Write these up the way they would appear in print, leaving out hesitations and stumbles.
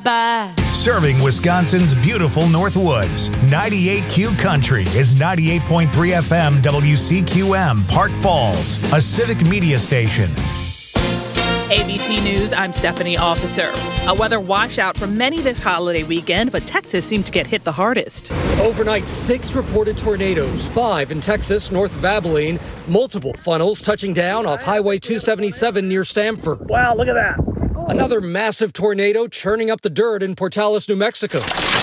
bye-bye. Serving Wisconsin's beautiful Northwoods, 98Q Country is 98.3 FM WCQM, Park Falls, a civic media station. ABC News, I'm Stephanie Officer. A weather washout for many this holiday weekend, but Texas seemed to get hit the hardest. Overnight, 6 reported tornadoes, 5 in Texas, north of Abilene. Multiple funnels touching down off Highway 277 near Stamford. Wow, look at that. Another massive tornado churning up the dirt in Portales, New Mexico.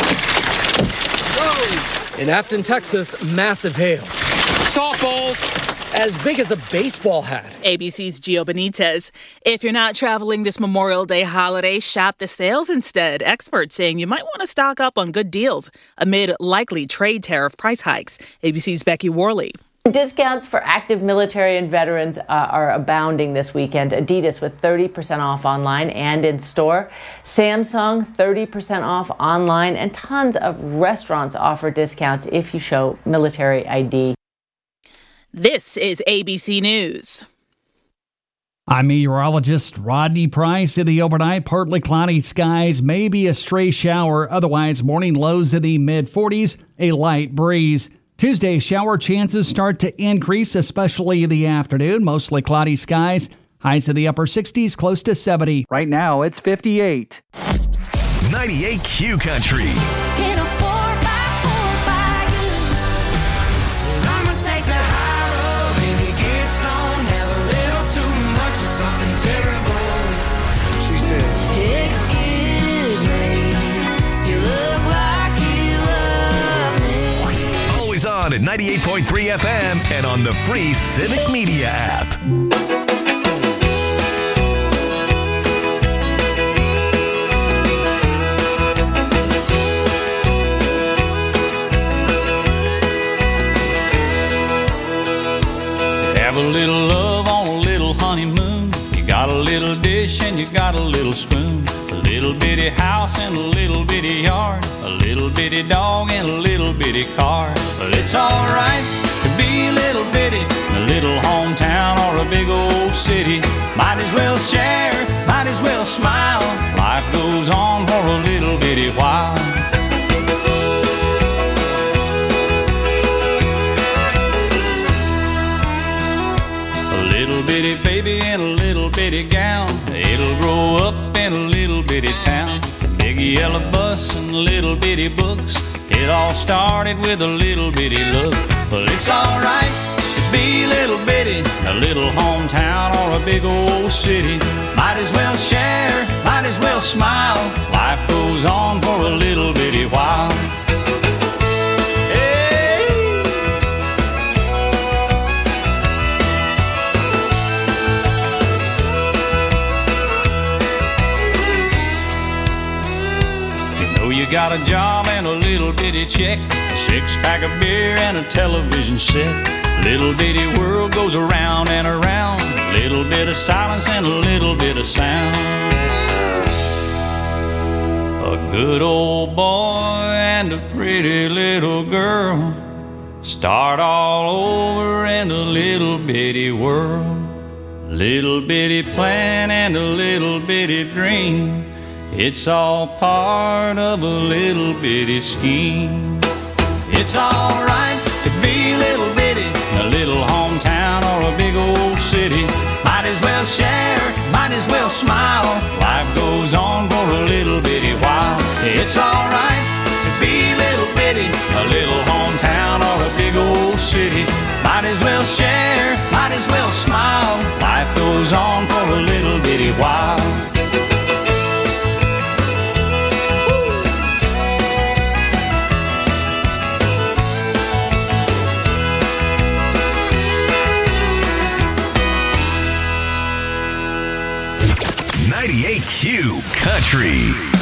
Whoa! In Afton, Texas, massive hail. Softballs. As big as a baseball hat. ABC's Gio Benitez. If you're not traveling this Memorial Day holiday, shop the sales instead. Experts saying you might want to stock up on good deals amid likely trade tariff price hikes. ABC's Becky Worley. Discounts for active military and veterans are abounding this weekend. Adidas with 30% off online and in store. Samsung 30% off online, and tons of restaurants offer discounts if you show military ID. This is ABC News. I'm meteorologist Rodney Price. In the overnight, partly cloudy skies, maybe a stray shower. Otherwise, morning lows in the mid-40s, a light breeze. Tuesday, shower chances start to increase, especially in the afternoon. Mostly cloudy skies. Highs in the upper 60s, close to 70. Right now, it's 58. 98Q Country. At 98.3 FM and on the free Civic Media app. Have a little love on a little honeymoon. You got a little dish and you got a little spoon. A little bitty house and a little bitty yard. A little bitty dog and a little bitty car. Well, it's alright to be a little bitty, a little hometown or a big old city. Might as well share, might as well smile. Life goes on for a little bitty while. A little bitty baby in a little bitty gown. It'll grow up in a little bitty town. Big yellow bus and little bitty books. It all started with a little bitty look. Well, it's alright to be a little bitty, a little hometown or a big old city. Might as well share, might as well smile. Life goes on for a little bitty while. You got a job and a little bitty check, a 6-pack of beer and a television set. Little bitty world goes around and around. Little bit of silence and a little bit of sound. A good old boy and a pretty little girl start all over in a little bitty world. Little bitty plan and a little bitty dream. It's all part of a little bitty scheme. It's alright to be a little bitty, a little hometown or a big old city. Might as well share, might as well smile. Life goes on for a little bitty while. It's alright to be a little bitty, a little hometown or a big old city. Might as well share, might as well smile. Life goes on for a little bitty while. Q Country.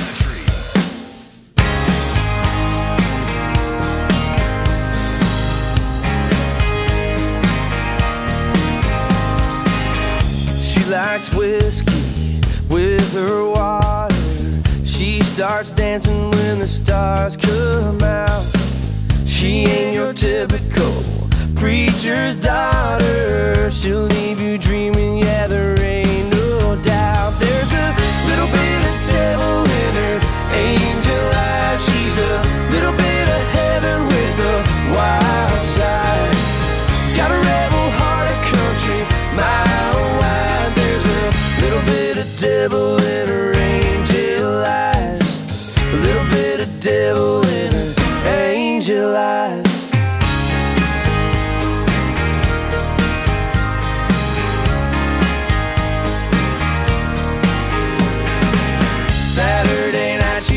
She likes whiskey with her water. She starts dancing when the stars come out. She ain't your typical preacher's daughter. She'll leave you dreaming, yeah, there ain't no doubt. There's a little bit of devil in her,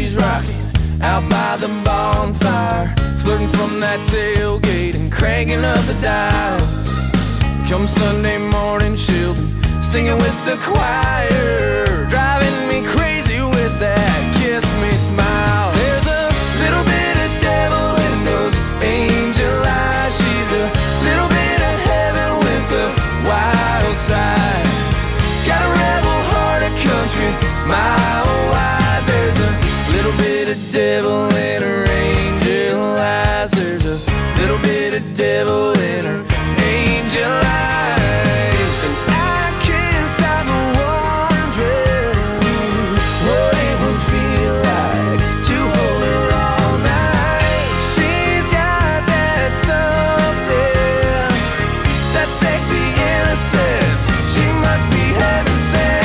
she's rocking out by the bonfire, flirting from that tailgate and cranking up the dial. Come Sunday morning, she'll be singing with the choir, driving me crazy with that kiss me smile. There's a little bit of devil in those angel eyes. She's a little bit of heaven with a wild side. Got a rebel heart, a country mile wide. There's a little bit of devil in her angel eyes. There's a little bit of devil in her angel eyes. And I can't stop wondering what it would feel like to hold her all night. She's got that something, that sexy innocence. She must be heaven sent.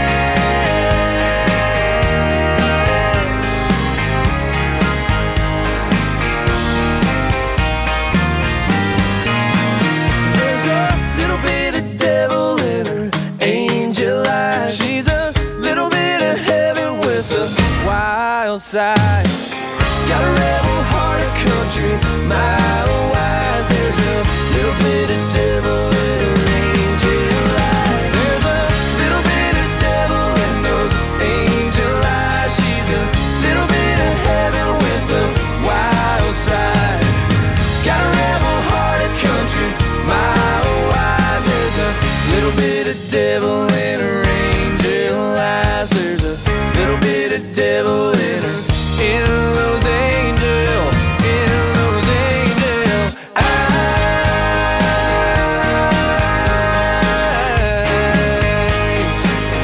There's a little bit of devil in her angel eyes. She's a little bit of heaven with a wild side. Got a rebel heart, a country mile wide. There's a little bit of devil in her angel eyes. There's a little bit of devil in those angel eyes. She's a little bit of heaven with a wild side. Got a rebel heart, a country mile wide. There's a little bit of devil in her angel eyes. There's a little bit of devil in her, in those angel eyes.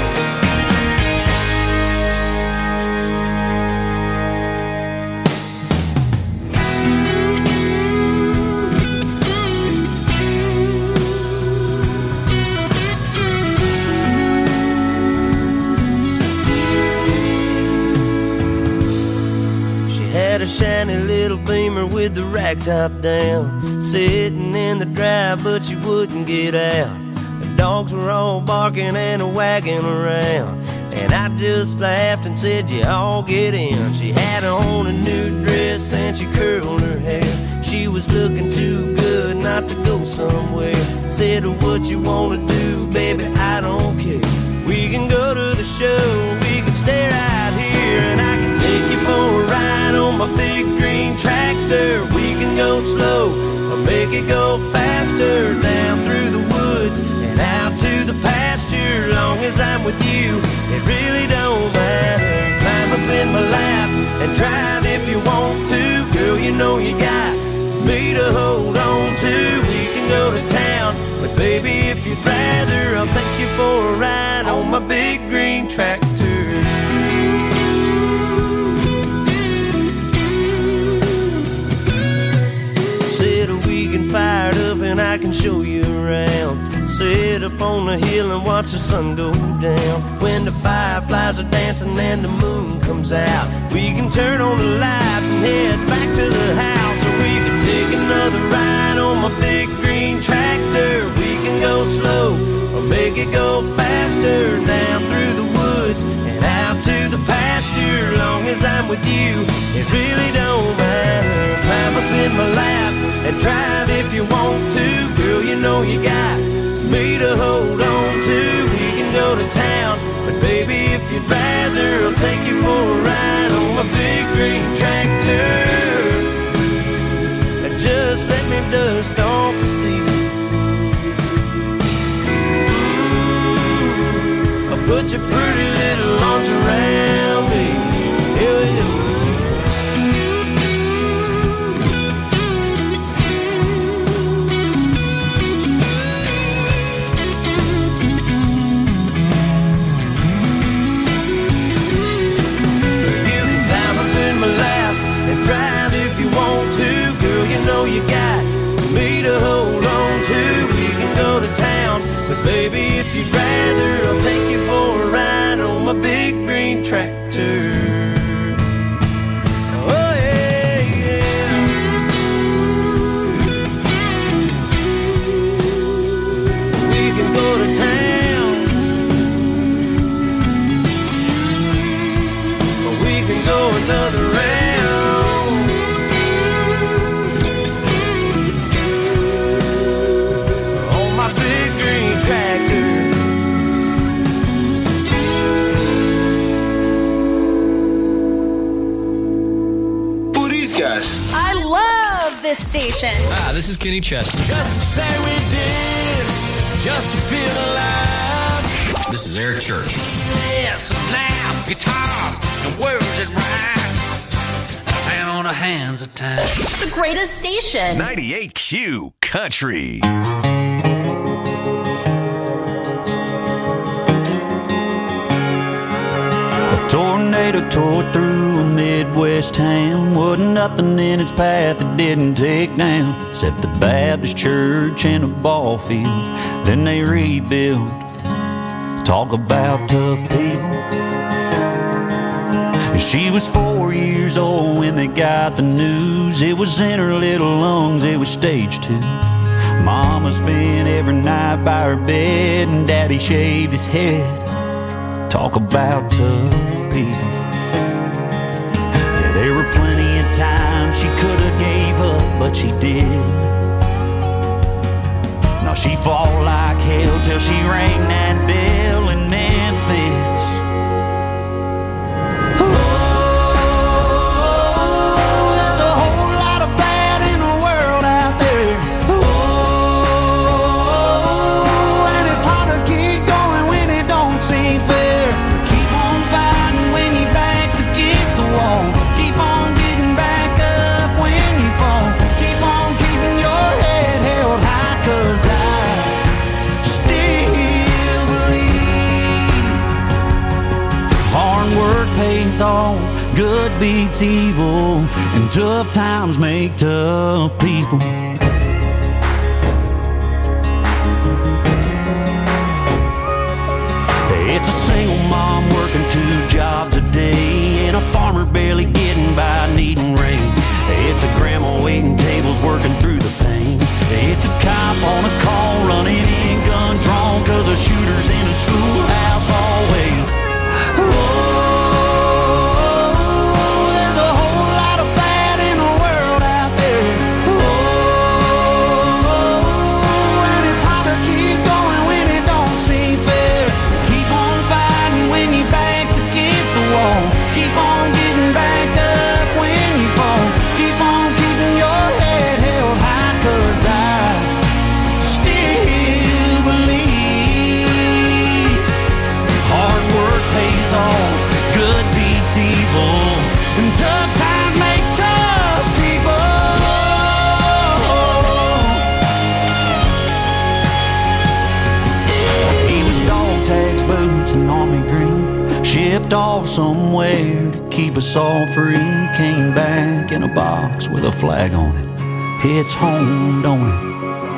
She had a shiny little Beamer with the rack top down, sitting in the drive, but she wouldn't get out. The dogs were all barking and wagging around, and I just laughed and said, you all get in. She had on a new dress and she curled her hair. She was looking too good not to go somewhere. Said, what you wanna do, baby, I don't care. We can go to the show, we can stay right here, and I can take you for a ride on my big green tractor. We can go slow or make it go faster, down through the woods and out to the pasture. Long as I'm with you, it really don't matter. Climb up in my lap and drive if you want to. Girl, you know you got me to hold on to. We can go to town, but baby, if you'd rather, I'll take you for a ride on my big green tractor. Said we can fire it up and I can show you around. Sit up on the hill and watch the sun go down. When the fireflies are dancing and the moon comes out, we can turn on the lights and head back to the house. Or we can take another ride on my big green tractor. We can go slow or make it go faster, down through the woods and out to the pasture. Long as I'm with you, it really don't matter. Climb up in my lap and drive if you want to. Girl, you know you got me to hold on to. We can go to town, but baby, if you'd rather, I'll take you for a ride on my big green tractor. Just let me dust off the seat. I'll put your pretty little arms around me. Yeah. Drive if you want to, girl, you know you got me to hold on to. We can go to town, but baby, if you'd rather, I'll take you for a ride on my big green tractor. go another round. On my big green tractor. Who are these guys? I love this station. This is Kenny Chesney. Just to say we did, just to feel alive. This is Eric Church. Yes, now, guitars and words that rhyme. And on the hands of time. The greatest station. 98Q Country. A tornado tore through a Midwest town. Wasn't nothing in its path that didn't take down, except the Baptist church and a ball field. Then they rebuilt. Talk about tough people. She was 4 years old when they got the news. It was in her little lungs, it was stage 2. Mama spent every night by her bed, and Daddy shaved his head. Talk about tough people. Yeah, there were plenty of times she could have gave up, but she did. Now she fought like hell till she rang that bell in Memphis. Oh, there's a whole lot of bad in the world out there. Oh, and it's hard to keep going when it don't seem fair. Keep on fighting when your back's against the wall. Keep on getting back up when you fall. Keep on keeping your head held high, 'cause I still believe hard work pays off, good beats evil, and tough times make tough people. It's a single mom working 2 jobs a day, and a farmer barely getting by needing rain. It's a grandma waiting tables working through the pain. It's a cop on a call running in gun drawn, 'cause a shooter's in a schoolhouse hallway. Oh, there's a whole lot of bad in the world out there. Oh, and it's hard to keep going when it don't seem fair. Keep on fighting when your back's against the wall. Keep on getting back up when you fall. Keep on keeping your head held high, 'cause I still believe hard work pays off, good beats evil, and tough times make tough people. He was dog tags, boots, and army green. Shipped off somewhere to keep us all free. Came back in a box with a flag on it. It's home, don't it?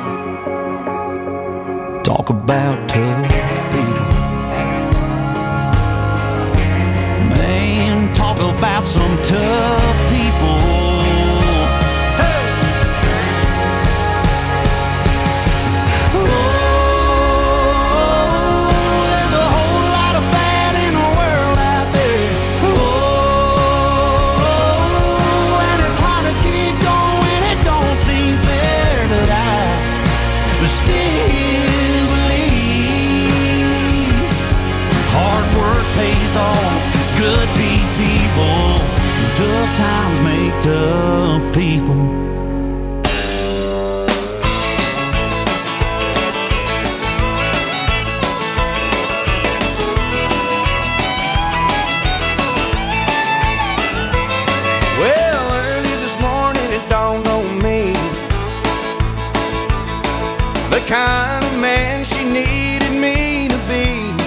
Talk about tough people. Man, talk about some tough people. Hey! Oh, there's a whole lot of bad in the world out there. Oh, and it's hard to keep going, it don't seem fair, but I still believe hard work pays off, good beats evil, and tough times make tough people. Well, early this morning it dawned on me the kind of man she needed me to be.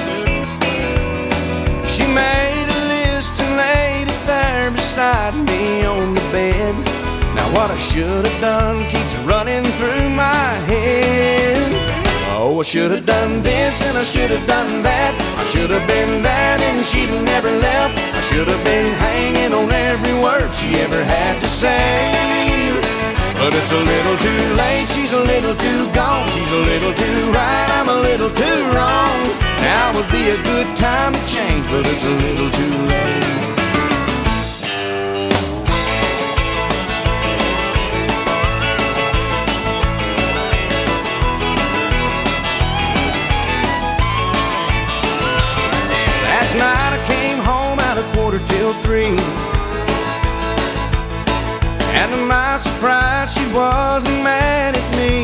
She made a list and laid it there beside me on the bed. Now what I should have done keeps running through my head. Oh, I should have done this and I should have done that. I should have been there and she'd have never left. I should have been hanging on every word she ever had to say. But it's a little too late, she's a little too gone. She's a little too right, I'm a little too wrong. Now would be a good time to change, but it's a little too late. 303. And to my surprise, she wasn't mad at me.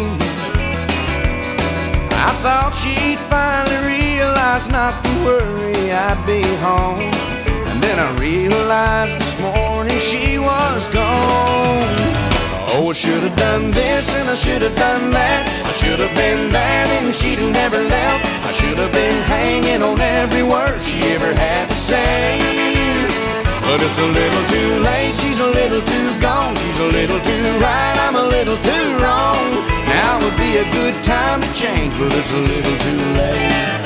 I thought she'd finally realize not to worry, I'd be home. And then I realized this morning she was gone. Oh, I should have done this and I should have done that. I should have been there and she'd have never left. I should have been hanging on every word she ever had to say. But it's a little too late, she's a little too gone. She's a little too right, I'm a little too wrong. Now would be a good time to change, but it's a little too late.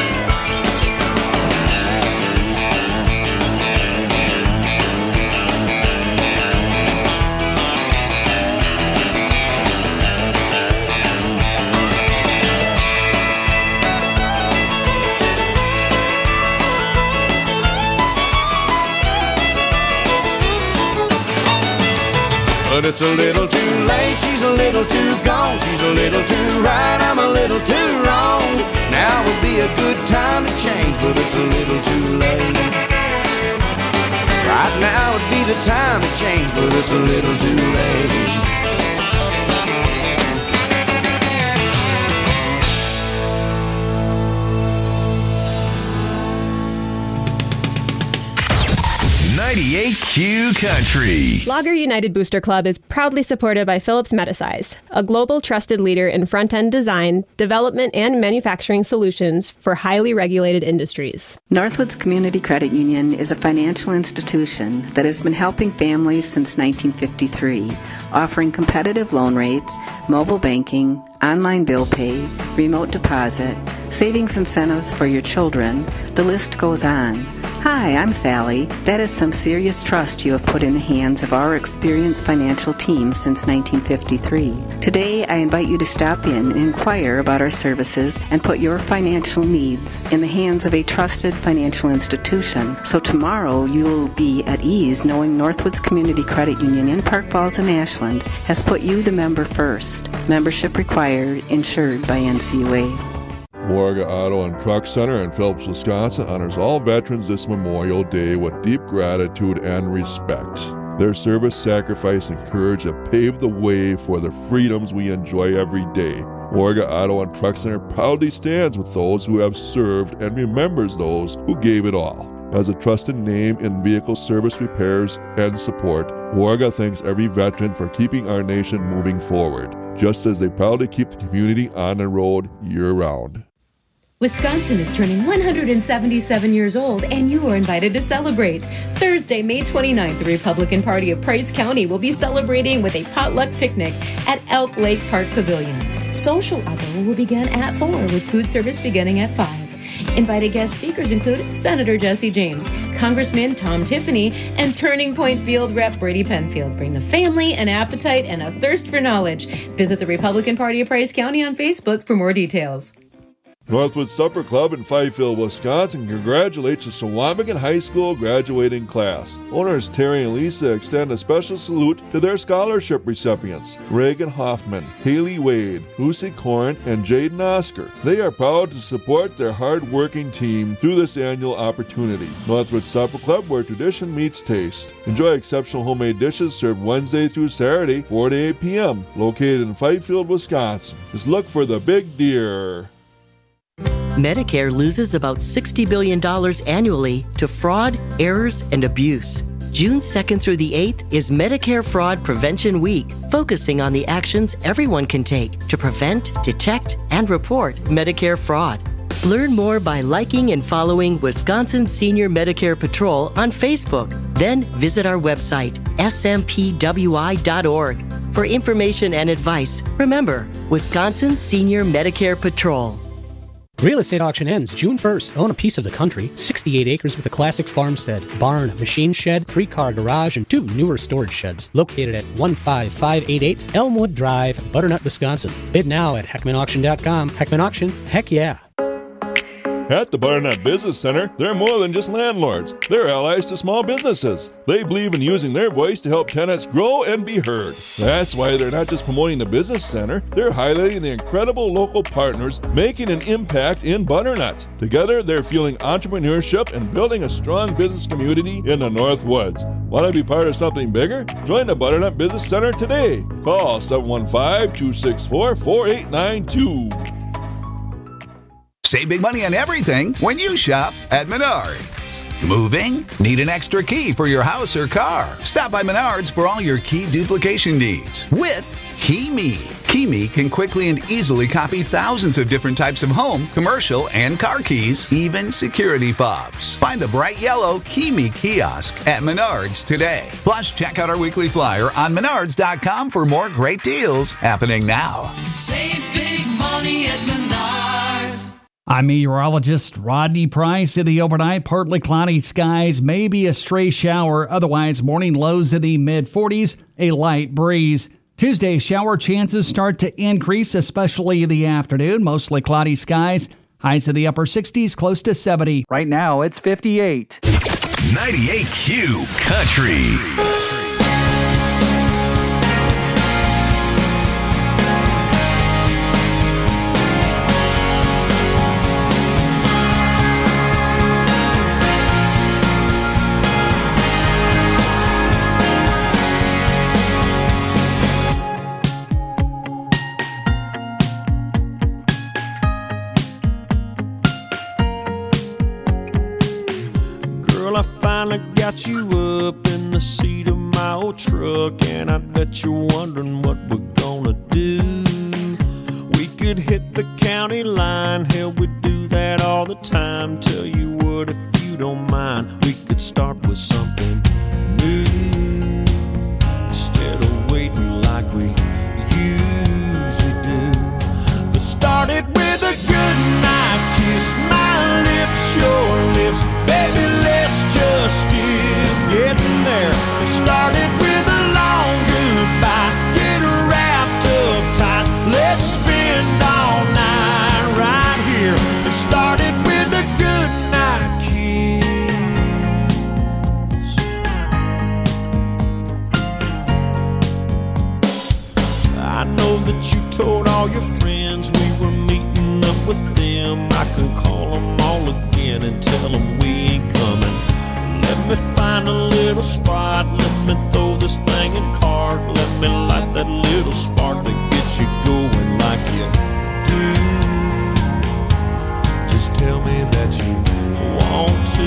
But it's a little too late, she's a little too gone. She's a little too right, I'm a little too wrong. Now would be a good time to change, but it's a little too late. Right now would be the time to change, but it's a little too late. 98Q Country. Logger United Booster Club is proudly supported by Phillips Medisize, a global trusted leader in front-end design, development, and manufacturing solutions for highly regulated industries. Northwoods Community Credit Union is a financial institution that has been helping families since 1953, offering competitive loan rates, mobile banking, online bill pay, remote deposit, savings incentives for your children. The list goes on. Hi, I'm Sally. That is some serious trust you have put in the hands of our experienced financial team since 1953. Today, I invite you to stop in and inquire about our services and put your financial needs in the hands of a trusted financial institution. So tomorrow, you will be at ease knowing Northwoods Community Credit Union in Park Falls and Ashland has put you, the member, first. Membership required, insured by NCUA. Morga Auto and Truck Center in Phillips, Wisconsin honors all veterans this Memorial Day with deep gratitude and respect. Their service, sacrifice, and courage have paved the way for the freedoms we enjoy every day. Morga Auto and Truck Center proudly stands with those who have served and remembers those who gave it all. As a trusted name in vehicle service repairs and support, Morga thanks every veteran for keeping our nation moving forward, just as they proudly keep the community on the road year-round. Wisconsin is turning 177 years old, and you are invited to celebrate. Thursday, May 29th, the Republican Party of Price County will be celebrating with a potluck picnic at Elk Lake Park Pavilion. Social hour will begin at 4, with food service beginning at 5. Invited guest speakers include Senator Jesse James, Congressman Tom Tiffany, and Turning Point Field Rep Brady Penfield. Bring the family, an appetite, and a thirst for knowledge. Visit the Republican Party of Price County on Facebook for more details. Northwood Supper Club in Fifield, Wisconsin congratulates the Sawamigan High School graduating class. Owners Terry and Lisa extend a special salute to their scholarship recipients, Reagan Hoffman, Haley Wade, Lucy Corrin, and Jaden Oscar. They are proud to support their hard-working team through this annual opportunity. Northwood Supper Club, where tradition meets taste. Enjoy exceptional homemade dishes served Wednesday through Saturday, 4 to 8 p.m., located in Fifield, Wisconsin. Just look for the big deer. Medicare loses about $60 billion annually to fraud, errors, and abuse. June 2nd through the 8th is Medicare Fraud Prevention Week, focusing on the actions everyone can take to prevent, detect, and report Medicare fraud. Learn more by liking and following Wisconsin Senior Medicare Patrol on Facebook. Then visit our website, smpwi.org. For information and advice, remember, Wisconsin Senior Medicare Patrol. Real estate auction ends June 1st. Own a piece of the country. 68 acres with a classic farmstead, barn, machine shed, 3-car garage, and 2 newer storage sheds. Located at 15588 Elmwood Drive, Butternut, Wisconsin. Bid now at HeckmanAuction.com. Heckman Auction, heck yeah. At the Butternut Business Center, they're more than just landlords. They're allies to small businesses. They believe in using their voice to help tenants grow and be heard. That's why they're not just promoting the business center, they're highlighting the incredible local partners making an impact in Butternut. Together, they're fueling entrepreneurship and building a strong business community in the North Woods. Want to be part of something bigger? Join the Butternut Business Center today. Call 715-264-4892. Save big money on everything when you shop at Menards. Moving? Need an extra key for your house or car? Stop by Menards for all your key duplication needs with KeyMe. KeyMe can quickly and easily copy thousands of different types of home, commercial, and car keys, even security fobs. Find the bright yellow KeyMe kiosk at Menards today. Plus, check out our weekly flyer on Menards.com for more great deals happening now. Save big money at Menards. I'm meteorologist Rodney Price. In the overnight, partly cloudy skies, maybe a stray shower. Otherwise, morning lows in the mid-40s, a light breeze. Tuesday, shower chances start to increase, especially in the afternoon. Mostly cloudy skies. Highs in the upper 60s, close to 70. Right now, it's 58. 98Q Country. Got you up in the seat of my old truck, and I bet you're wondering what we're gonna do. We could hit the county line, hell, we do that all the time. Tell you what, if you don't mind, we could start with something new instead of waiting like we usually do. Let's start it with a good night kiss, my lips, your lips, baby, let's just getting there. It started with a long goodbye, get wrapped up tight, let's spend all night right here. It started with a good night kiss. I know that you told all your friends we were meeting up with them. I can call them all again and tell them we ain't coming. Let me find a little spot, let me throw this thing in park, let me light that little spark that gets you going like you do. Just tell me that you want to.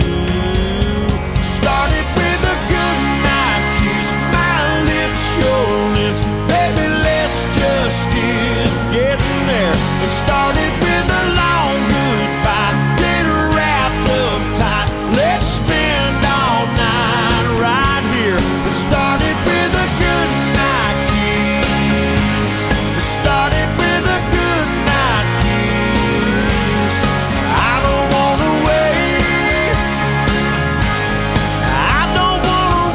Started with a good night kiss, my lips, your lips, baby, let's just get in there. It started with a long goodbye, get wrapped up tight, let's spend all night right here. It started with a good night kiss. It started with a good night kiss. I don't wanna wait. I don't wanna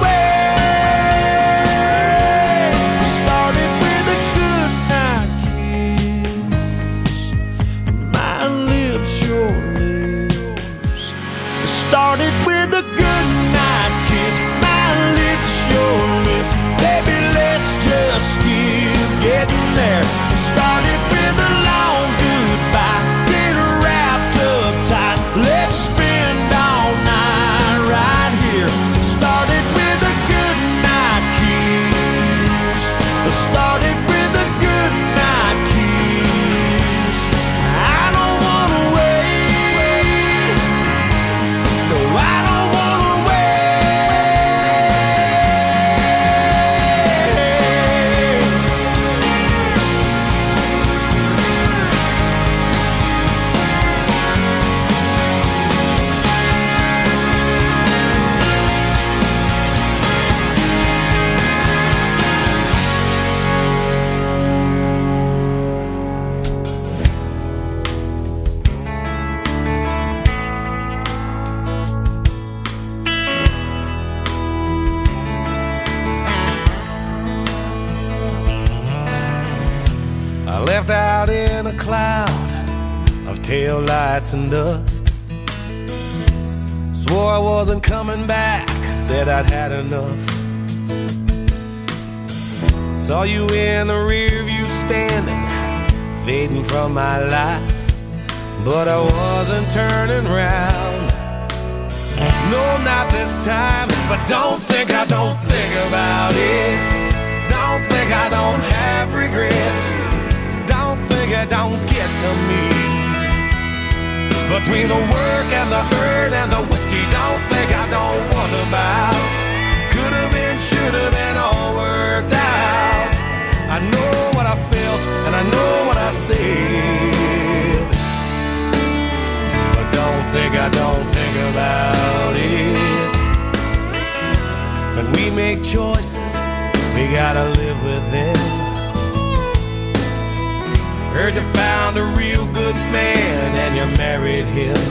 wait. It started with a good night kiss. My lips, your lips. It started with a good night kiss, my lips, your lips, baby, let's just keep getting there. It started with a long goodbye, get wrapped up tight, let's spend all night right here. It started with a good night kiss. It started with a good night kiss. I don't wanna wait. No, I don't wanna tail lights and dust. Swore I wasn't coming back, said I'd had enough. Saw you in the rear view standing, fading from my life, but I wasn't turning round. No, not this time, but don't think I don't think about it. Don't think I don't have regrets. Don't think it don't get to me. Between the work and the hurt and the whiskey, don't think I don't wonder about. Could have been, should have been, all worked out. I know what I felt and I know what I said, but don't think I don't think about it. When we make choices, we gotta live with them. Heard you found a real good man and you married him.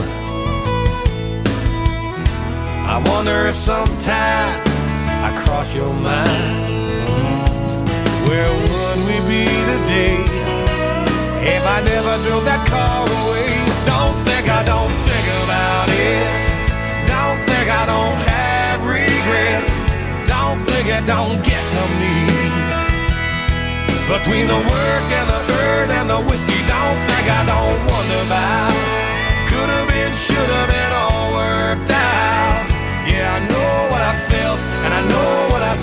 I wonder if sometimes I cross your mind. Where would we be today if I never drove that car away? Don't think I don't think about it. Don't think I don't have regrets. Don't think it don't get to me. Between the work and the hurt and the whiskey, don't think I don't wonder about. Could have been, should have been, all worked out. Yeah, I know what I felt and I know what I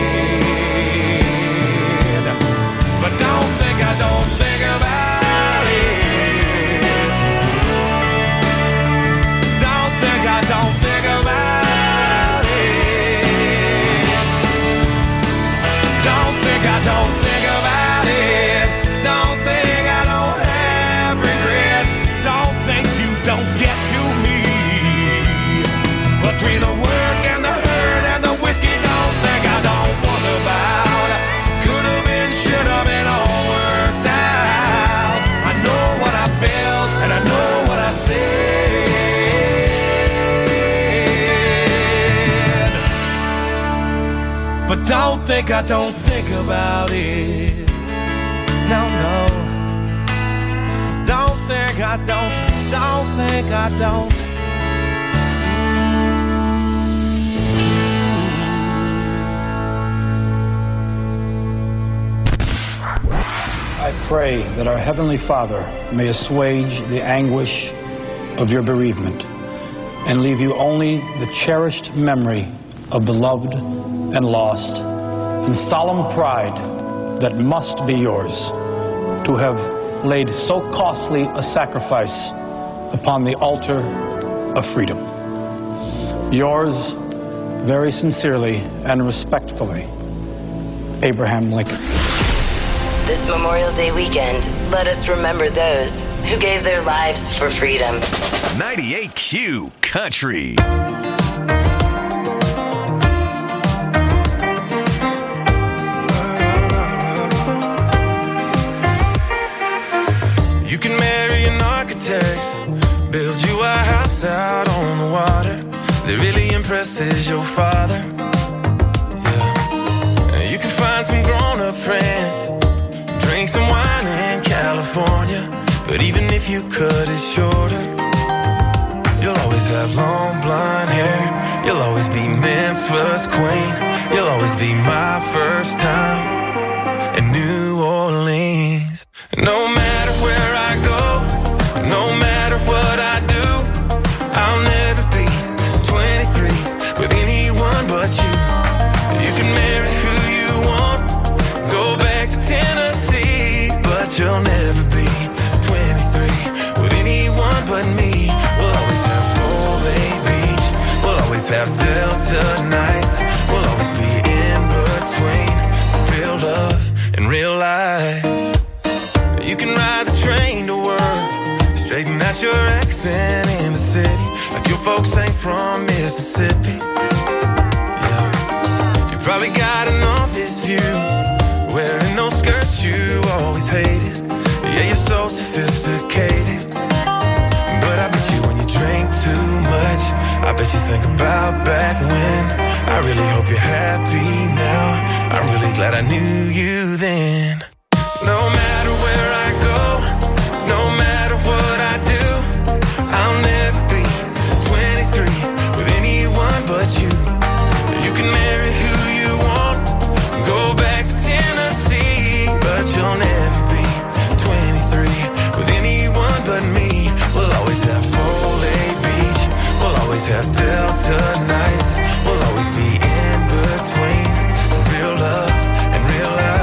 said, but don't think I don't think about it. Don't think I don't think about it. Don't think I don't think about it. Don't think I don't have regrets. Don't think you don't get to me. Between the work and the hurt and the whiskey, don't think I don't wonder about. Could have been, should have been, all worked out. I know what I felt and I know what I said, but don't think I don't think about it. No, no. Don't think I don't think I don't. I pray that our Heavenly Father may assuage the anguish of your bereavement and leave you only the cherished memory of the loved and lost, and solemn pride that must be yours to have laid so costly a sacrifice upon the altar of freedom. Yours, very sincerely and respectfully, Abraham Lincoln. This Memorial Day weekend, let us remember those who gave their lives for freedom. 98Q Country. You can marry an architect, build you a house out on the water that really impresses your father. Yeah. You can find some grown-up friends, drink some wine in California, but even if you cut it shorter, you'll always have long blonde hair. You'll always be Memphis queen. You'll always be my first time in New Orleans. No matter where I go, no matter what I do, I'll never be 23 with anyone but you. You can marry who you want, go back to Tennessee, but you'll never be 23 with anyone but me. We'll always have Full Bay Beach, we'll always have Delta nights, we'll always be in between real love and real life. You can ride the train to work, straighten out your accent in the city, like your folks ain't from Mississippi. Yeah. You probably got an office view, wearing those skirts you always hated. Yeah, you're so sophisticated, but I bet you when you drink too much, I bet you think about back when. I really hope you're happy now. I'm really glad I knew you then. No matter where I go, no matter what I do, winter nights will always be in between real love and real life.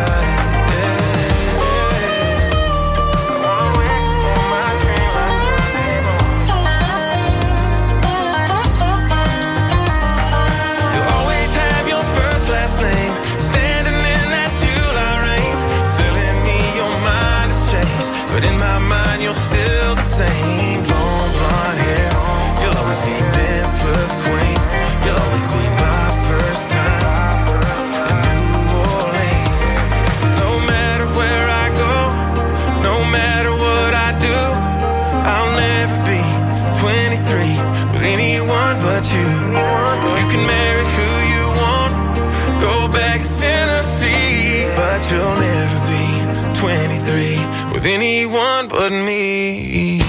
Last name standing in that July rain, telling me your mind has changed, but in my mind you're still the same. Long blonde hair, you'll always be Memphis queen, you'll always be my first time in New Orleans. No matter where I go, no matter what I do, I'll never be 23 with anyone but you. You can marry who you want, go back to Tennessee, but you'll never be 23 with anyone but me.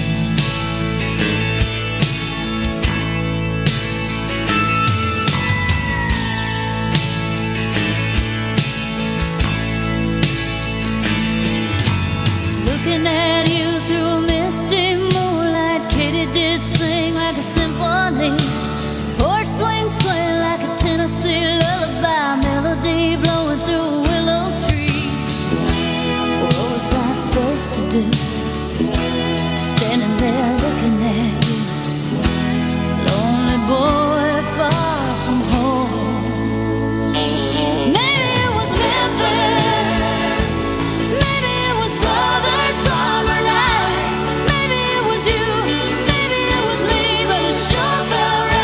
Looking at you through a misty moonlight, Katy did sing like a symphony. Porch swing, swing like a Tennessee lullaby, melody blowing through a willow tree. What was I supposed to do? Standing there looking at you, lonely boy far from home. Maybe it was Memphis, maybe it was southern summer nights, maybe it was you, maybe it was me, but it sure felt right.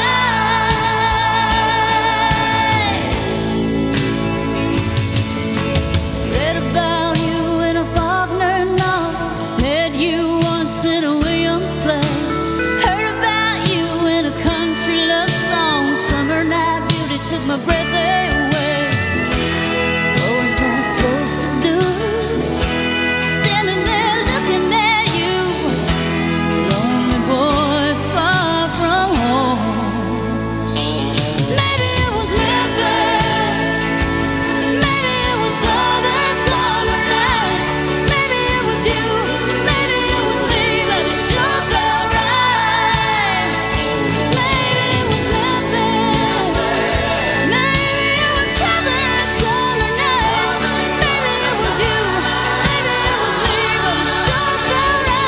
Read about you in a Faulkner novel, met you once in a Williams play, heard about you in a country love song, summer night beauty took my breath away. What was I supposed to do? Standing there looking at you, lonely boy far from home. Maybe it was Memphis, maybe it was southern summer nights, maybe it was you, maybe it was me, but it sure felt right. Maybe it was Memphis, maybe it was southern summer nights, maybe it was you, maybe it was me, but it sure felt right.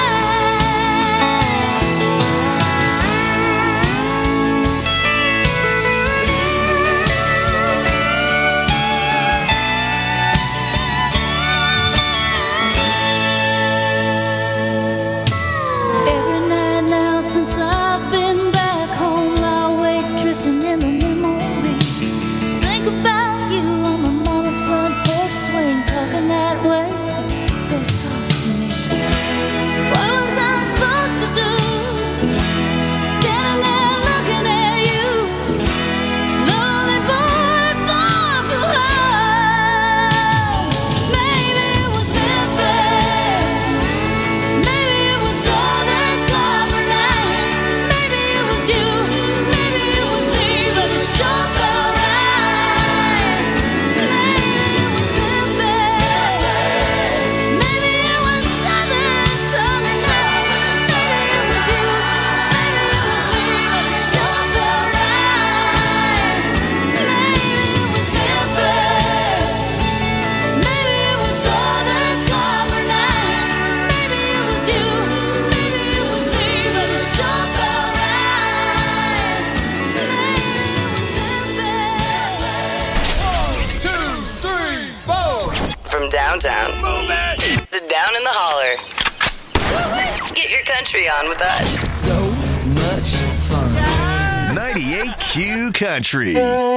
Every night now since I've been back home, I wake drifting in the memory. Think about you on my mama's front porch swing, talking that way, so soft to me. What was I supposed to do? Standing there looking at you, lonely boy far from home. Maybe it was Memphis, maybe it was southern summer nights, maybe it was you, maybe it was me, but it sure felt right. Maybe it was Memphis, maybe it was southern summer nights, maybe it was you, maybe it was me, but it sure felt right. Maybe it was Memphis, maybe it was southern summer nights, maybe it was you, maybe it was me, but it sure felt right. From downtown to down in the holler. Get your country on with us. So much fun. 98Q Country.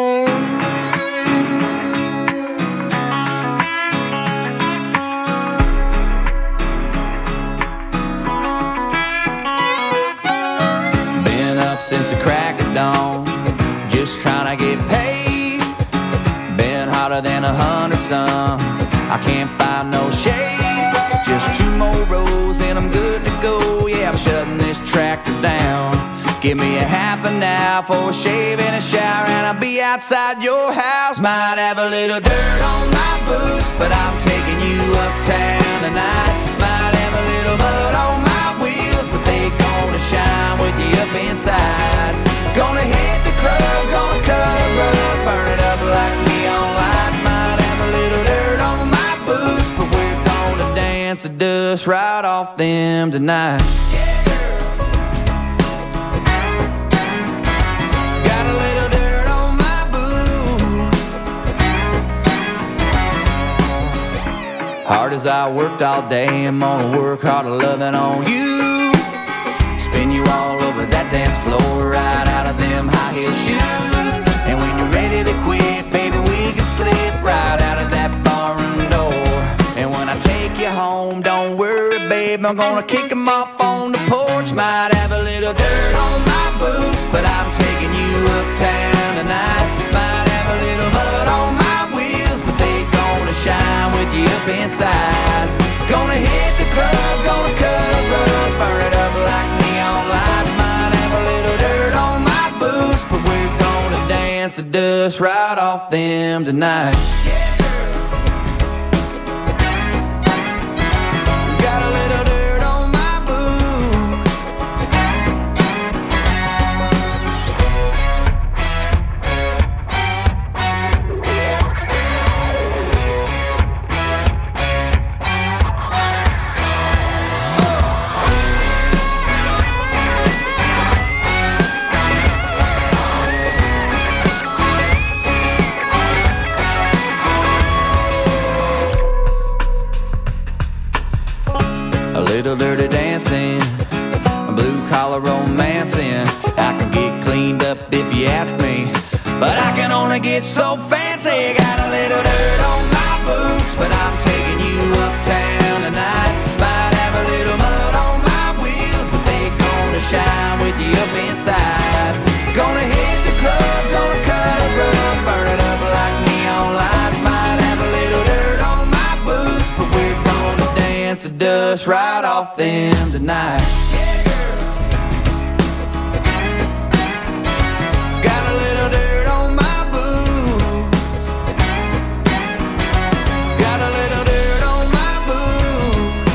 Been up since the crack of dawn, just trying to get paid. Been hotter than 100 suns, I can't find no shade. Just 2 more rows and I'm good to go. Yeah, I'm shutting this tractor down. Give me a half an hour for a shave and a shower, and I'll be outside your house. Might have a little dirt on my boots, but I'm taking you uptown tonight. Might have a little mud on my wheels, but they gonna shine with you up inside. Gonna hit the dust right off them tonight. Got a little dirt on my boots. Hard as I worked all day, I'm gonna work harder loving on you. Spin you all over that dance floor, right out of them high heel shoes. And when you're ready to quit, baby, we can slip right out of that barroom door. And when I take you home, don't worry, babe, I'm gonna kick them off on the porch. Might have a little dirt on my boots, but I'm taking you uptown tonight. Might have a little mud on my wheels, but they gonna shine with you up inside. Gonna hit the club, gonna cut a rug, burn it up like neon lights. Might have a little dirt on my boots, but we're gonna dance the dust right off them tonight. Got a little dirt on my boots. A little dirty dancing, blue collar romancing. I can get cleaned up if you ask me, but I can only get so fancy. Got a little dirt on my boots, but I'm taking you uptown tonight. Might have a little mud on my wheels, but they gonna shine with you up inside. Gonna hit the club, gonna cut a rug, burn it up like neon lights. Might have a little dirt on my boots, but we're gonna dance the dust right off them tonight. Got a little dirt on my boots. Got a little dirt on my boots.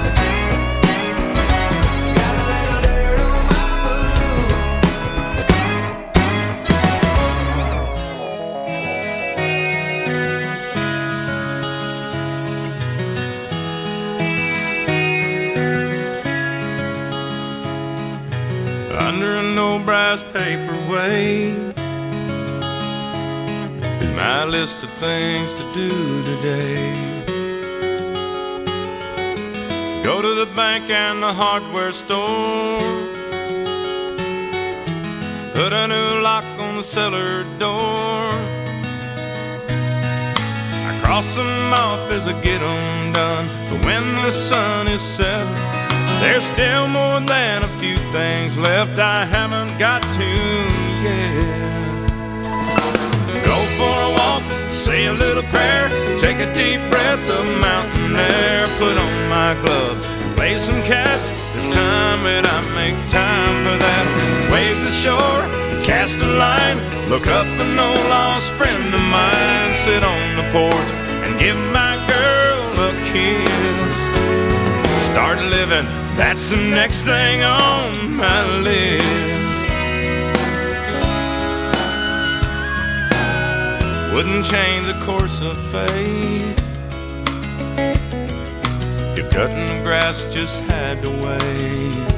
Got a little dirt on my boots. Under an old brass paperweight is my list of things to do today. Go to the bank and the hardware store, put a new lock on the cellar door. I cross them off as I get them done, but when the sun is set, there's still more than a few things left I haven't got to yet. Go for a walk, say a little prayer, take a deep breath of mountain air, put on my glove, play some catch. It's time that I make time for that. Wave the shore, cast a line, look up an old lost friend of mine, sit on the porch and give my girl a kiss. Start living, that's the next thing on my list. Wouldn't change the course of fate. Your cutting the grass just had to wait.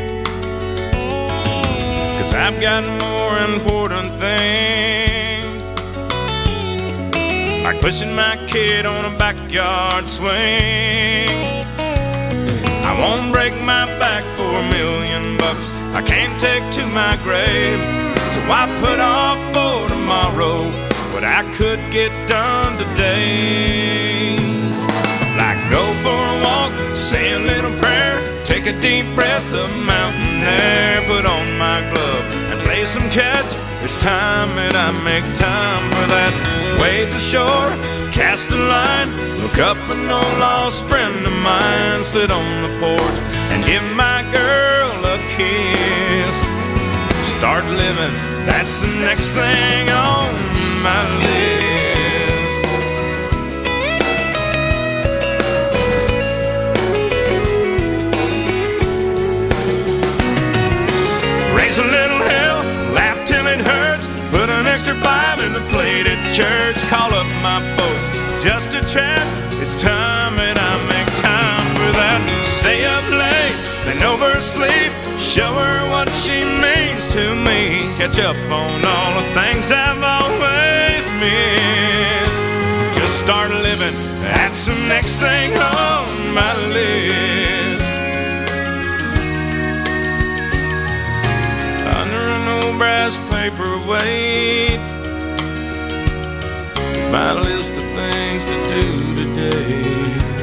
'Cause I've got more important things, like pushing my kid on a backyard swing. I won't break my back for $1 million. I can't take to my grave, so I put off for tomorrow what I could get done today. Like go for a walk, say a little prayer, take a deep breath of mountain air, put on my glove and play some catch. It's time that I make time for that. Wade the shore, cast a line, look up an old lost friend of mine, sit on the porch and give my girl a kiss. Start living, that's the next thing on my list. Raise a little hell, laugh till it hurts, put an extra 5 in the plate at church, call up my folks just to chat. It's time that I make time for that. Show her what she means to me. Catch up on all the things I've always missed. Just start living, that's the next thing on my list. Under an old brass paperweight is my list of things to do today.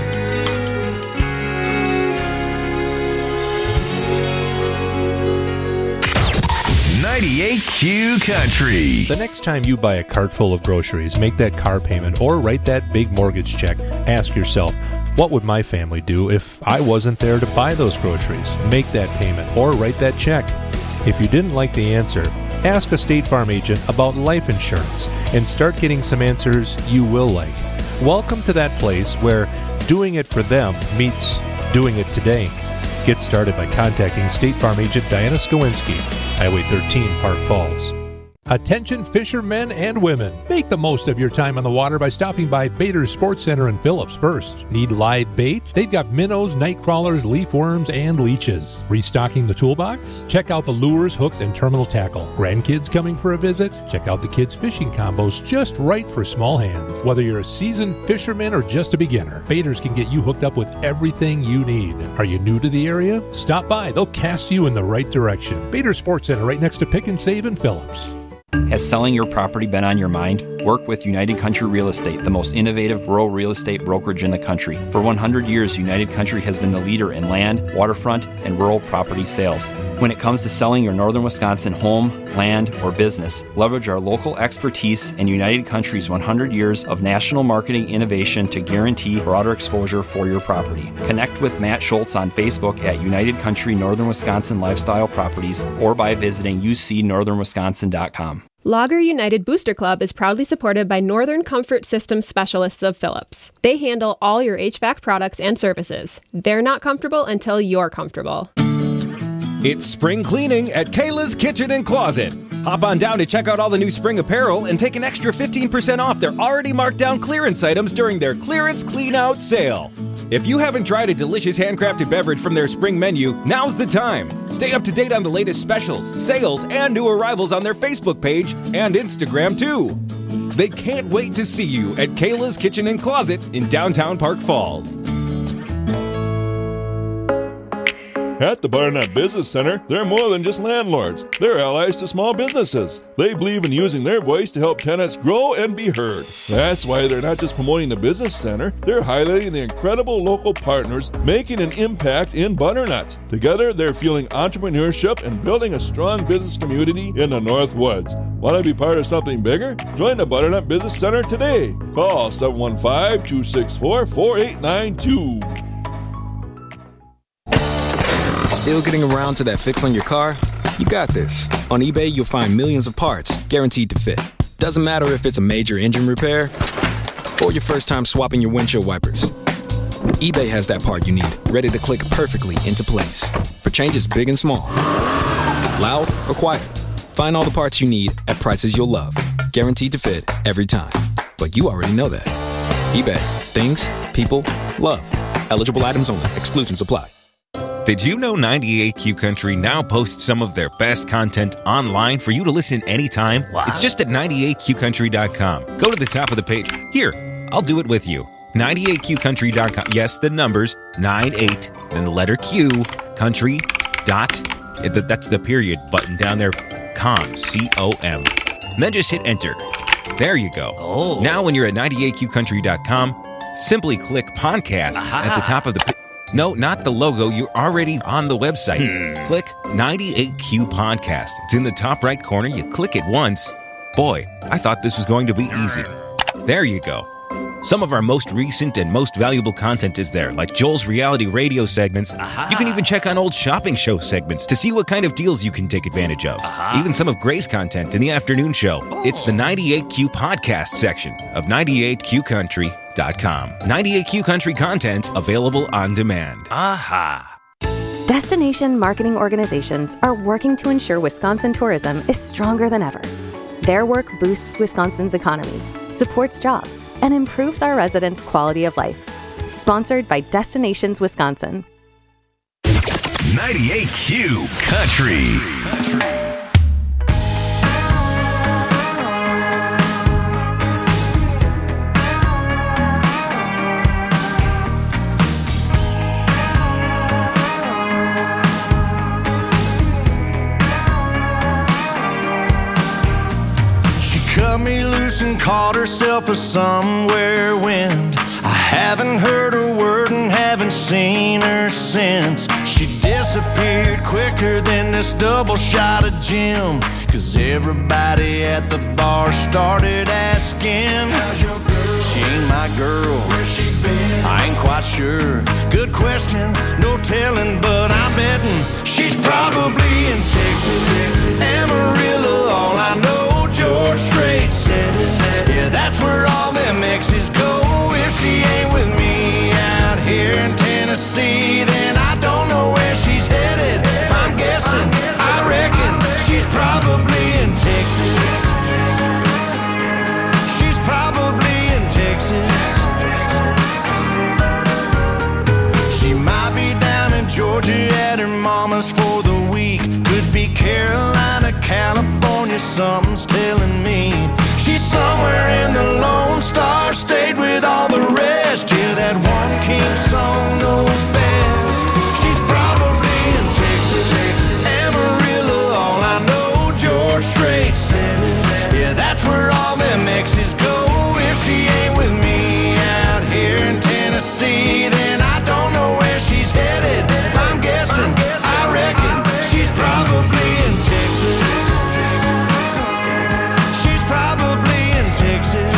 98Q Country. The next time you buy a cart full of groceries, make that car payment, or write that big mortgage check, ask yourself, what would my family do if I wasn't there to buy those groceries? Make that payment or write that check. If you didn't like the answer, ask a State Farm agent about life insurance and start getting some answers you will like. Welcome to that place where doing it for them meets doing it today. Get started by contacting State Farm agent Diana Skowinski, Highway 13, Park Falls. Attention fishermen and women. Make the most of your time on the water by stopping by Bader's Sports Center in Phillips first. Need live baits? They've got minnows, night crawlers, leaf worms, and leeches. Restocking the toolbox? Check out the lures, hooks, and terminal tackle. Grandkids coming for a visit? Check out the kids' fishing combos just right for small hands. Whether you're a seasoned fisherman or just a beginner, Bader's can get you hooked up with everything you need. Are you new to the area? Stop by. They'll cast you in the right direction. Bader's Sports Center right next to Pick and Save in Phillips. Has selling your property been on your mind? Work with United Country Real Estate, the most innovative rural real estate brokerage in the country. For 100 years, United Country has been the leader in land, waterfront, and rural property sales. When it comes to selling your northern Wisconsin home, land, or business, leverage our local expertise and United Country's 100 years of national marketing innovation to guarantee broader exposure for your property. Connect with Matt Schultz on Facebook at United Country Northern Wisconsin Lifestyle Properties or by visiting ucnorthernwisconsin.com. Logger United Booster Club is proudly supported by Northern Comfort Systems Specialists of Phillips. They handle all your HVAC products and services. They're not comfortable until you're comfortable. It's spring cleaning at Kayla's Kitchen and Closet. Hop on down to check out all the new spring apparel and take an extra 15% off their already marked down clearance items during their clearance clean out sale. If you haven't tried a delicious handcrafted beverage from their spring menu, now's the time. Stay up to date on the latest specials, sales, and new arrivals on their Facebook page and Instagram too. They can't wait to see you at Kayla's Kitchen and Closet in downtown Park Falls. At the Butternut Business Center, they're more than just landlords. They're allies to small businesses. They believe in using their voice to help tenants grow and be heard. That's why they're not just promoting the business center, they're highlighting the incredible local partners making an impact in Butternut. Together, they're fueling entrepreneurship and building a strong business community in the North Woods. Want to be part of something bigger? Join the Butternut Business Center today. Call 715-264-4892. Still getting around to that fix on your car? You got this. On eBay, you'll find millions of parts guaranteed to fit. Doesn't matter if it's a major engine repair or your first time swapping your windshield wipers. eBay has that part you need, ready to click perfectly into place for changes big and small. Loud or quiet, find all the parts you need at prices you'll love. Guaranteed to fit every time. But you already know that. eBay. Things, people, love. Eligible items only. Exclusions apply. Did you know 98Q Country now posts some of their best content online for you to listen anytime? Wow. It's just at 98QCountry.com. Go to the top of the page. Here, I'll do it with you. 98QCountry.com. Yes, the numbers, 98, then the letter Q, country, dot, that's the period button down there, com, C-O-M. And then just hit enter. There you go. Oh. Now when you're at 98QCountry.com, simply click podcast at the top of the page. No, not the logo. You're already on the website. Click 98Q Podcast. It's in the top right corner. You click it once. Boy, I thought this was going to be easy. There you go. Some of our most recent and most valuable content is there, like Joel's reality radio segments. You can even check on old shopping show segments to see what kind of deals you can take advantage of. Even some of Gray's content in the afternoon show. It's the 98Q Podcast section of 98QCountry.com. 98Q Country content available on demand. Destination marketing organizations are working to ensure Wisconsin tourism is stronger than ever. Their work boosts Wisconsin's economy, supports jobs, and improves our residents' quality of life. Sponsored by Destinations Wisconsin. 98Q Country. Cut me loose and caught herself a somewhere wind. I haven't heard a word and haven't seen her since. She disappeared quicker than this double shot of gin. Cause everybody at the bar started asking, how's your girl? She ain't my girl. Where's she been? I ain't quite sure. Good question, no telling, but I'm betting she's probably in Texas, Amarillo. All I know, George Strait said it. Yeah, that's where all them exes go. If she ain't with me out here in Tennessee, then I don't know where she's headed. If I'm guessing, I reckon she's probably in Texas. She's probably in Texas. She might be down in Georgia at her mama's for the week. Could be Carolina, California, something's telling me. She's somewhere in the Lone Star State with all the rest. Yeah, that one king song knows best. She's probably in Texas, Amarillo. All I know, George Strait said it. Yeah, that's where all them exes go. If she ain't with me out here in Tennessee, then I don't know where she's headed. If I'm guessing, I reckon she's probably in Texas. She's probably in Texas.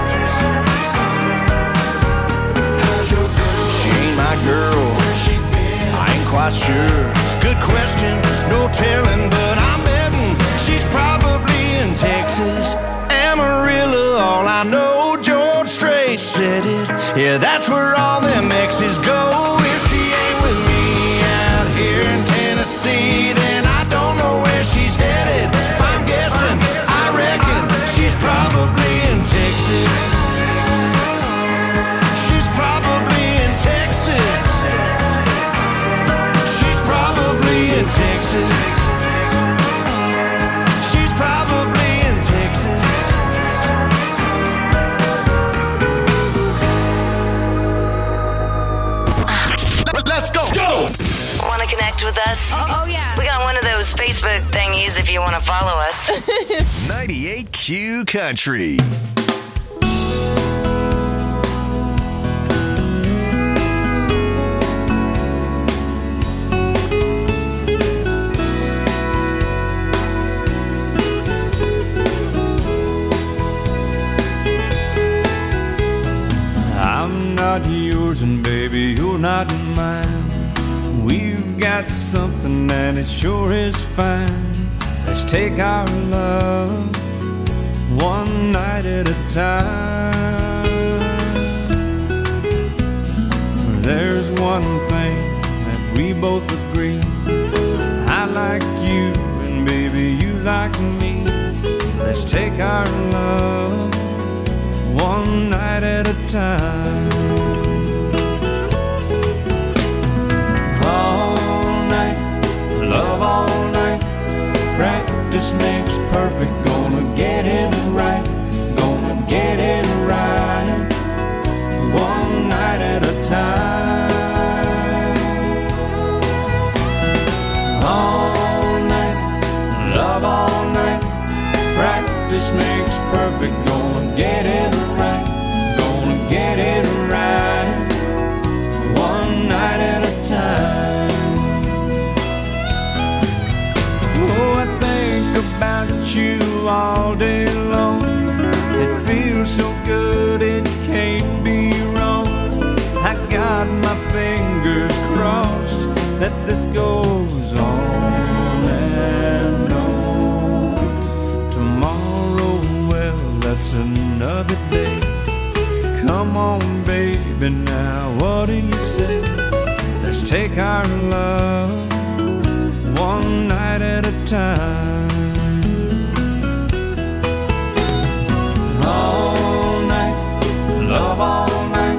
How's your girl? She ain't my girl. Where's she been? I ain't quite sure. Good question, no telling, but I'm betting she's probably in Texas, Amarillo. All I know, George Strait said it. Yeah, that's where all them exes go. If she ain't with me out here in Tennessee, then I don't know where she's headed. If I'm guessing, I reckon she's probably in Texas. She's probably in Texas. She's probably in Texas. She's probably in Texas. Let's go! Go! Want to connect with us? Oh, yeah. We got one of those Facebook thingies if you want to follow us. 98Q Country. I'm not yours and baby, you're not mine. We've got something and it sure is fine. Let's take our love one night at a time. There's one thing that we both agree. I like you and baby you like me. Let's take our love one night at a time. All night, love all night. Practice makes perfect. Gonna get it right. Gonna get it right. One night at a time. All night, love all night. Practice makes perfect. Gonna get it right. Gonna get it right. One night at a time. Oh, I think about you all day long. It feels so good, it can't be wrong. I got my fingers crossed that this goes on and on. Tomorrow, well, that's another day. Come on, baby, now what do you say? Let's take our love one night at a time. All night, love all night.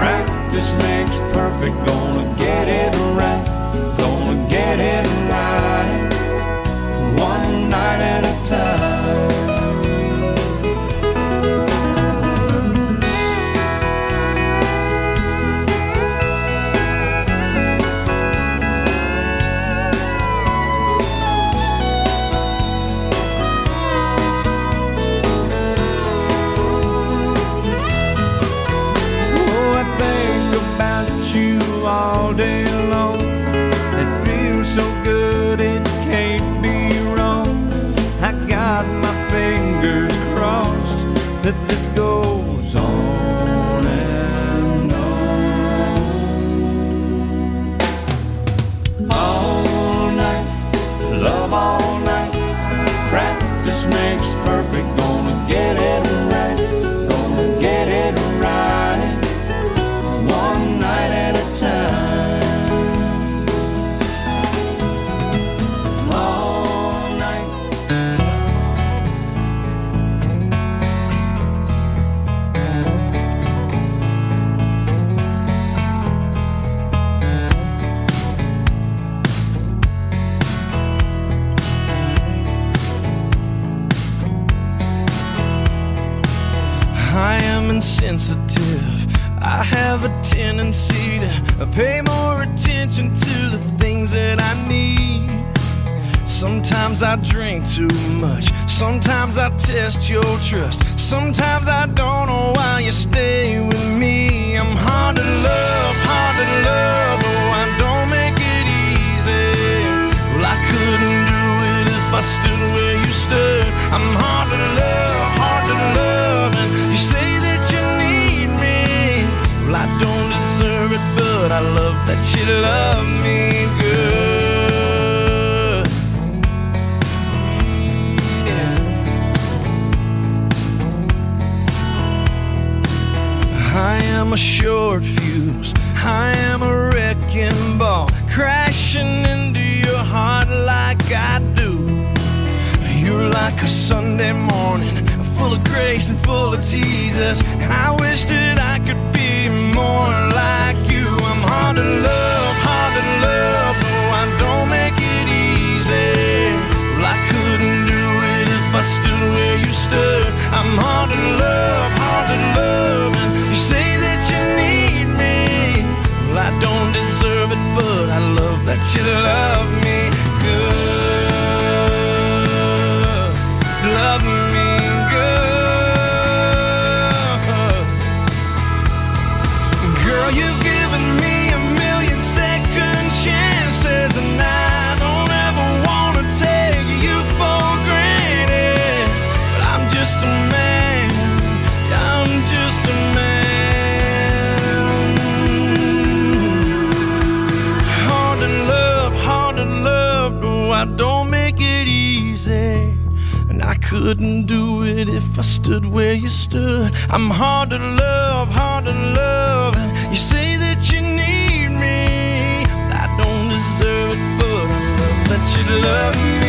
Practice makes perfect. Gonna get it right. Gonna get it right. list goes on and on. All night, love all night. Practice makes perfect. Gonna get it right. Gonna get it right. One night at a time. Insensitive. I have a tendency to pay more attention to the things that I need. Sometimes I drink too much. Sometimes I test your trust. Sometimes I don't know why you stay with me. I'm hard to love, oh, I don't make it easy. Well, I couldn't do it if I stood where you stood. I'm hard to love, and you say that you need me. Well, I don't deserve it, but I love that you love me good. I am a short fuse, I am a wrecking ball, crashing into your heart like I do. You're like a Sunday morning, full of grace and full of Jesus. I wish that I could be more like you. I'm hard to love, oh, I don't make it easy. Well, I couldn't do it if I stood where you stood. I'm hard to love, and you say that you need me. Well, I don't deserve it, but I love that you love me good. Love me good. Girl, you've given me a million second chances, and I don't ever want to take you for granted. But I'm just a man, I'm just a man. Hard to love, oh, I don't make it easy. I couldn't do it if I stood where you stood. I'm hard to love, and you say that you need me. I don't deserve it, but I love that you love me.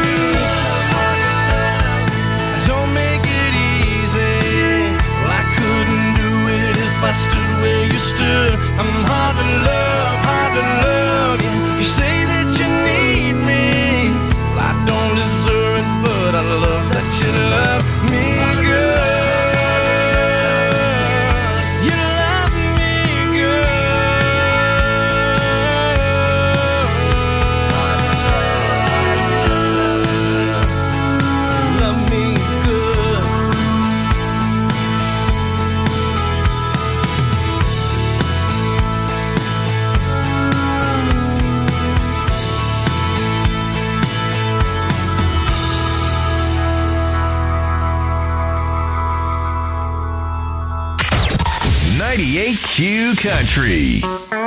Don't make it easy. Well, I couldn't do it if I stood where you stood. I'm hard to love, yeah. You say that you need me. Well, I don't deserve it, but I love that you love me good. You love me good. Love me good. Q Country.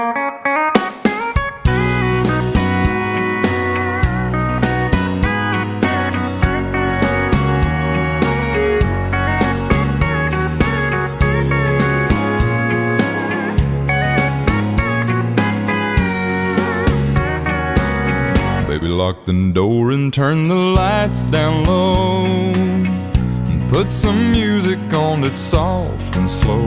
Baby, lock the door and turn the lights down low, and put some music on that's soft and slow.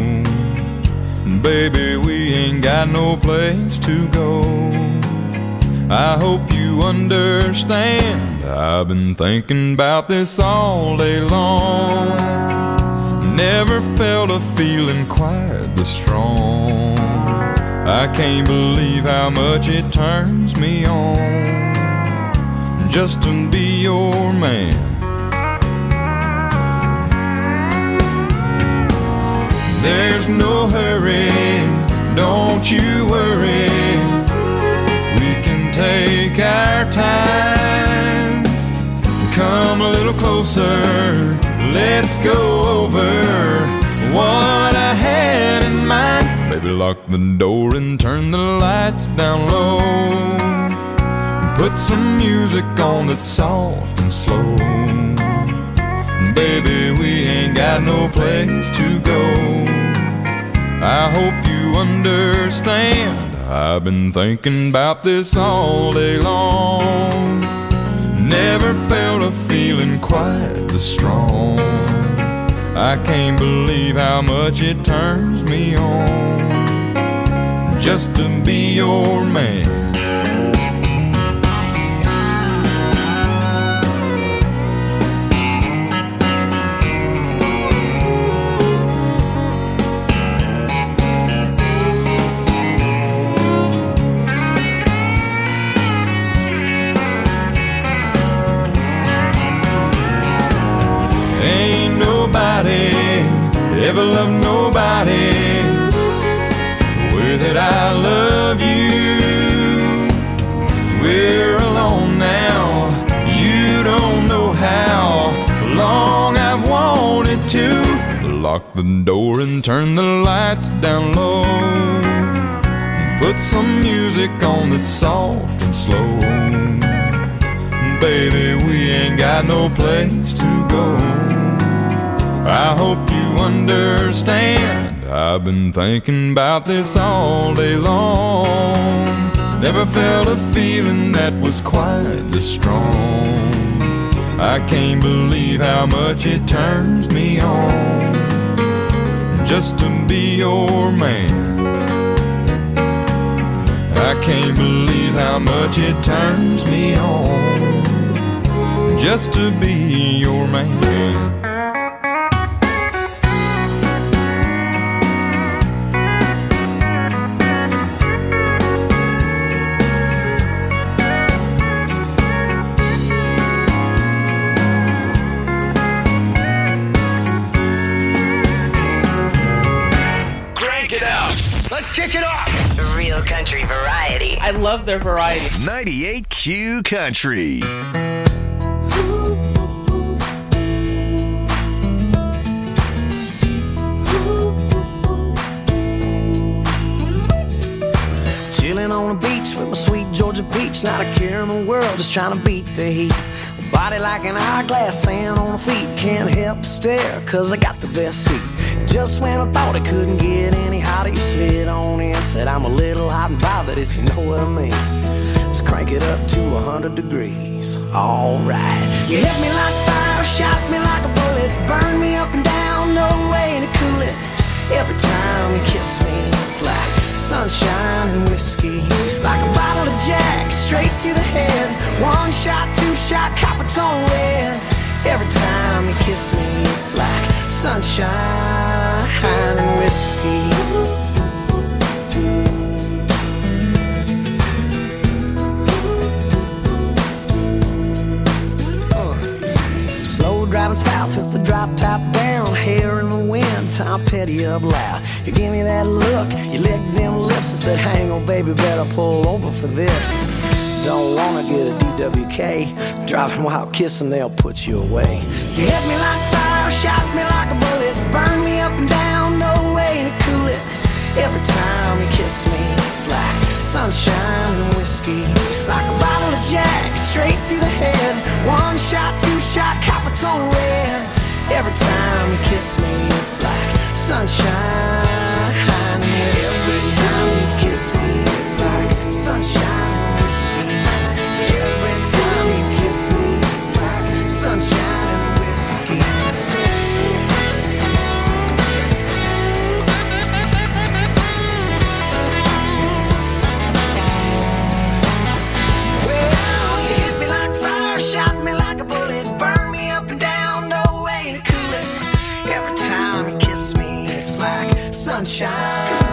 Baby, we ain't got no place to go. I hope you understand, I've been thinking about this all day long. Never felt a feeling quite this strong. I can't believe how much it turns me on just to be your man. There's no hurry, don't you worry. We can take our time, Come a little closer, let's go over what I had in mind. Baby, lock the door and turn the lights down low. Put some music on that's soft and slow. Baby, we ain't got no place to go. I hope you understand. I've been thinking about this all day long. Never felt a feeling quite this strong. I can't believe how much it turns me on just to be your man. Ever love nobody the way that I love you. We're alone now, you don't know how long I've wanted to. Lock the door and turn the lights down low. Put some music on that's soft and slow. Baby, we ain't got no place to go. I hope you understand. I've been thinking about this all day long. Never felt a feeling that was quite this strong. I can't believe how much it turns me on just to be your man. I can't believe how much it turns me on just to be your man. Kick it off! Real country variety. I love their variety. 98Q Country. Chilling on the beach with my sweet Georgia peach. Not a care in the world, just trying to beat the heat. Body like an hourglass, sand on the feet. Can't help but stare, cause I got the best seat. Just when I thought it couldn't get any hotter, you slid on in, said I'm a little hot and bothered, if you know what I mean. Let's crank it up to 100 degrees. Alright. You hit me like fire, shot me like a bullet, burn me up and down, no way to cool it. Every time you kiss me, it's like sunshine and whiskey. Like a bottle of Jack, straight to the head. One shot, two shot, copper tone red. Every time you kiss me, it's like sunshine and whiskey. Slow driving south with the drop top down, hair in the wind, Tom Petty up loud. You give me that look, you licked them lips and said, hang on baby, better pull over for this. Don't wanna get a DWK, driving while kissing, they'll put you away. You hit me like fire, shot me like a bullet, burn me up and down, no way to cool it. Every time you kiss me, it's like sunshine and whiskey. Like a bottle of Jack, straight to the head. One shot, two shot, copper tone red. Every time you kiss me, it's like sunshine and whiskey. Every time you kiss me, it's like sunshine. Sunshine and whiskey. Well, you hit me like fire, shot me like a bullet, burn me up and down, no way to cool it. Every time you kiss me, it's like sunshine.